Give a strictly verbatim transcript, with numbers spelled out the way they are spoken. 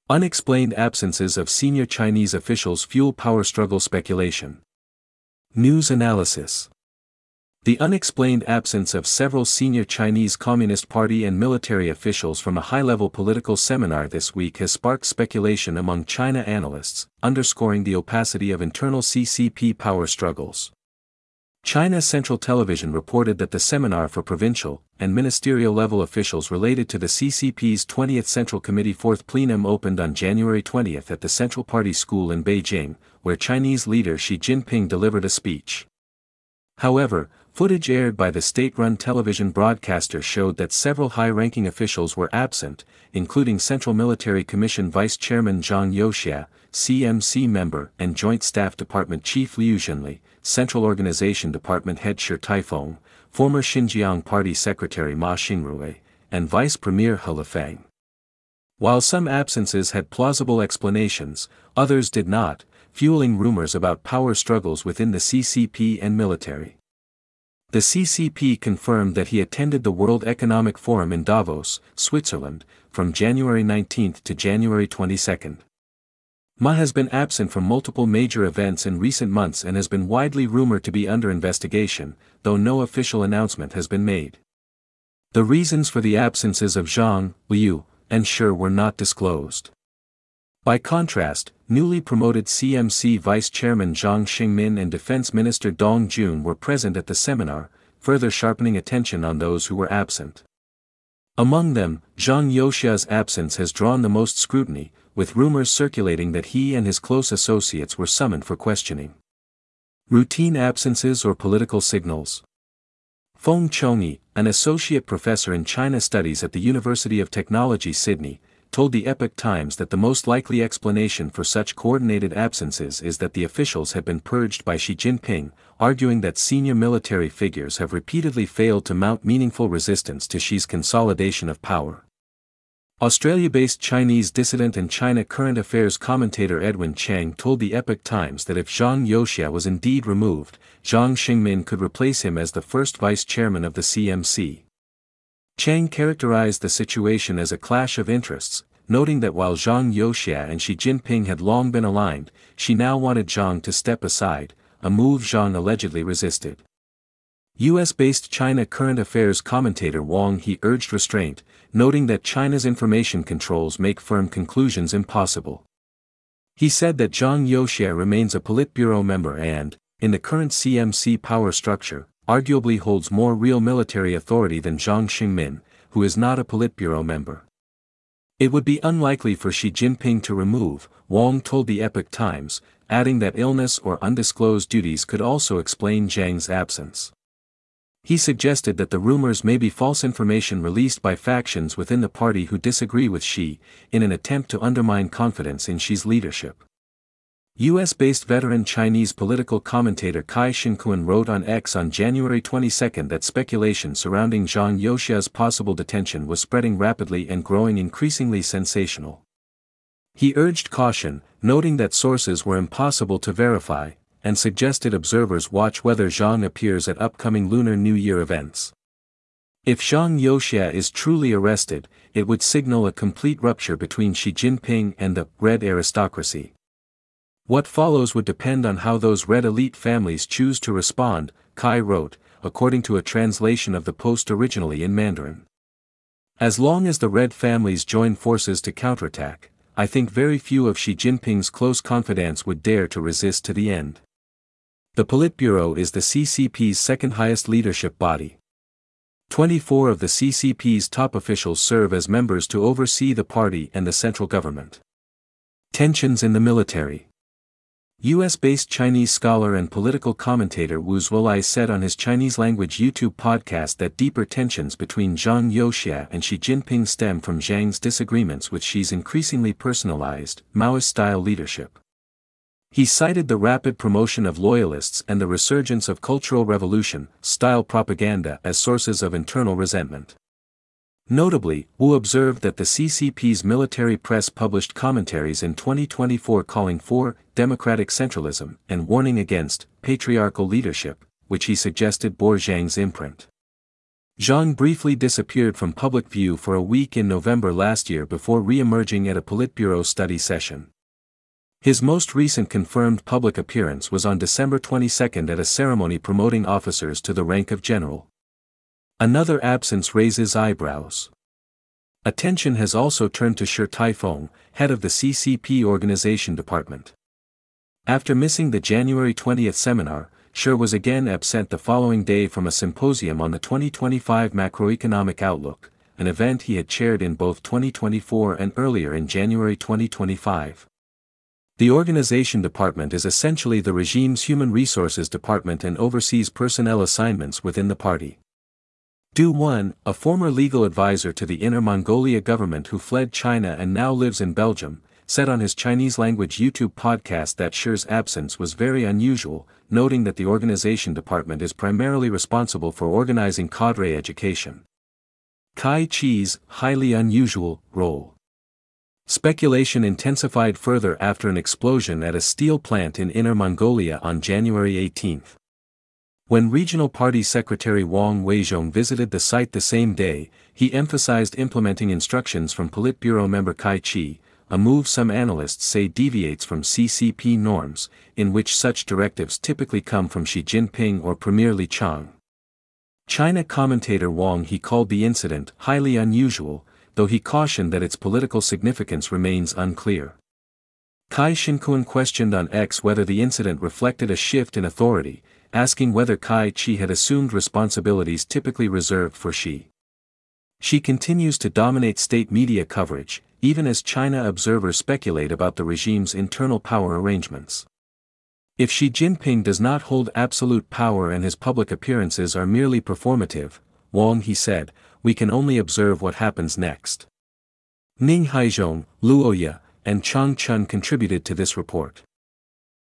Unexplained absences of senior Chinese officials fuel power struggle speculation. News analysis. The unexplained absence of several senior Chinese Communist Party and military officials from a high-level political seminar this week has sparked speculation among China analysts, underscoring the opacity of internal C C P power struggles. China Central Television reported that the seminar for provincial and ministerial-level officials related to the C C P's twentieth Central Committee Fourth Plenum opened on January twentieth at the Central Party School in Beijing, where Chinese leader Xi Jinping delivered a speech. However, footage aired by the state-run television broadcaster showed that several high-ranking officials were absent, including Central Military Commission Vice Chairman Zhang Youxia, C M C member and Joint Staff Department Chief Liu Zhenli, Central Organization Department Head Shi Taifeng, former Xinjiang Party Secretary Ma Xingrui, and Vice Premier He Lifeng. While some absences had plausible explanations, others did not, fueling rumors about power struggles within the C C P and military. The C C P confirmed that he attended the World Economic Forum in Davos, Switzerland, from January nineteenth to January twenty-second. Ma has been absent from multiple major events in recent months and has been widely rumored to be under investigation, though no official announcement has been made. The reasons for the absences of Zhang, Liu, and Shi were not disclosed. By contrast, newly promoted C M C Vice Chairman Zhang Xingmin and Defense Minister Dong Jun were present at the seminar, further sharpening attention on those who were absent. Among them, Zhang Youxia's absence has drawn the most scrutiny, with rumors circulating that he and his close associates were summoned for questioning. Routine absences or political signals? Feng Chongyi, an associate professor in China Studies at the University of Technology Sydney, told the Epoch Times that the most likely explanation for such coordinated absences is that the officials had been purged by Xi Jinping, arguing that senior military figures have repeatedly failed to mount meaningful resistance to Xi's consolidation of power. Australia-based Chinese dissident and China current affairs commentator Edwin Chang told the Epoch Times that if Zhang Youxia was indeed removed, Zhang Xingmin could replace him as the first vice chairman of the C M C. Chang characterized the situation as a clash of interests, noting that while Zhang Youxia and Xi Jinping had long been aligned, Xi now wanted Zhang to step aside, a move Zhang allegedly resisted. U S-based China current affairs commentator Wang He urged restraint, noting that China's information controls make firm conclusions impossible. He said that Zhang Youxia remains a Politburo member and, in the current C M C power structure, arguably holds more real military authority than Zhang Xingmin, who is not a Politburo member. It would be unlikely for Xi Jinping to remove, Wang told the Epoch Times, adding that illness or undisclosed duties could also explain Zhang's absence. He suggested that the rumors may be false information released by factions within the party who disagree with Xi, in an attempt to undermine confidence in Xi's leadership. U S-based veteran Chinese political commentator Kai Shinkuan wrote on X on January twenty-second that speculation surrounding Zhang Youxia's possible detention was spreading rapidly and growing increasingly sensational. He urged caution, noting that sources were impossible to verify, and suggested observers watch whether Zhang appears at upcoming Lunar New Year events. If Zhang Youxia is truly arrested, it would signal a complete rupture between Xi Jinping and the Red aristocracy. What follows would depend on how those Red elite families choose to respond, Kai wrote, according to a translation of the post originally in Mandarin. As long as the Red families join forces to counterattack, I think very few of Xi Jinping's close confidants would dare to resist to the end. The Politburo is the C C P's second highest leadership body. twenty-four of the C C P's top officials serve as members to oversee the party and the central government. Tensions in the military. U S-based Chinese scholar and political commentator Wu Zuolai said on his Chinese-language YouTube podcast that deeper tensions between Zhang Youxia and Xi Jinping stem from Zhang's disagreements with Xi's increasingly personalized, Maoist-style leadership. He cited the rapid promotion of loyalists and the resurgence of Cultural Revolution-style propaganda as sources of internal resentment. Notably, Wu observed that the C C P's military press published commentaries in twenty twenty-four calling for democratic centralism and warning against patriarchal leadership, which he suggested bore Zhang's imprint. Zhang briefly disappeared from public view for a week in November last year before re-emerging at a Politburo study session. His most recent confirmed public appearance was on December twenty-second at a ceremony promoting officers to the rank of general. Another absence raises eyebrows. Attention has also turned to Shi Taifeng, head of the C C P Organization Department. After missing the January twentieth seminar, Shi was again absent the following day from a symposium on the twenty twenty-five macroeconomic outlook, an event he had chaired in both twenty twenty-four and earlier in January twenty twenty-five. The Organization Department is essentially the regime's human resources department and oversees personnel assignments within the party. Du Wen, a former legal advisor to the Inner Mongolia government who fled China and now lives in Belgium, said on his Chinese-language YouTube podcast that Shi's absence was very unusual, noting that the Organization Department is primarily responsible for organizing cadre education. Kai Chi's highly unusual role. Speculation intensified further after an explosion at a steel plant in Inner Mongolia on January eighteenth. When Regional Party Secretary Wang Weizhong visited the site the same day, he emphasized implementing instructions from Politburo member Kai Chi, a move some analysts say deviates from C C P norms, in which such directives typically come from Xi Jinping or Premier Li Qiang. China commentator Wang He called the incident highly unusual, though he cautioned that its political significance remains unclear. Kai Shinkuan questioned on X whether the incident reflected a shift in authority, asking whether Kai Chi had assumed responsibilities typically reserved for Xi. Xi continues to dominate state media coverage, even as China observers speculate about the regime's internal power arrangements. If Xi Jinping does not hold absolute power and his public appearances are merely performative, Wang He said, we can only observe what happens next. Ning Haizhong, Luo Ye, and Chang Chun contributed to this report.